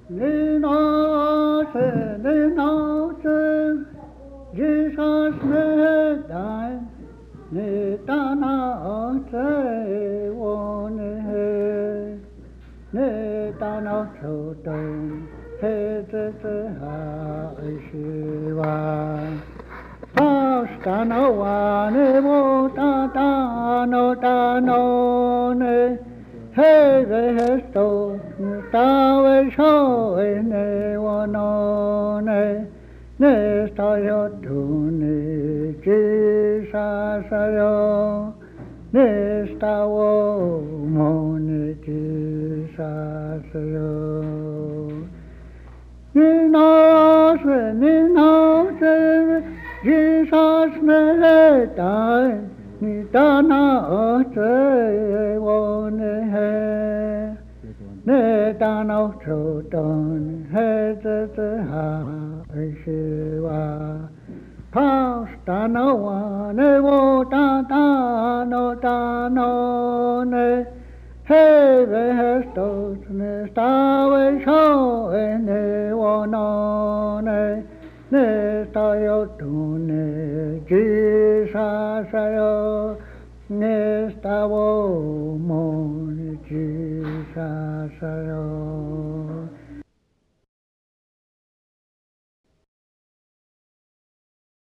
你那是你那是，日上是代，你大那是我呢，你大那手动，嘿这这哈是哇。Stano wane mo ta no ne he ve sto ta ve sho ne wo no ne sta yo tu ne ji sa yo ne sta wo mo ne ji sa yo你那是你那是Jesus me dai ni ta na tre wo ne ta na cho don he ze ha shi wa pa sta na wa ne wo ta no ne Hey, vestos ne stave show ne wonone ne staio tu ne jisa sayo ne stavo mon jisa sayo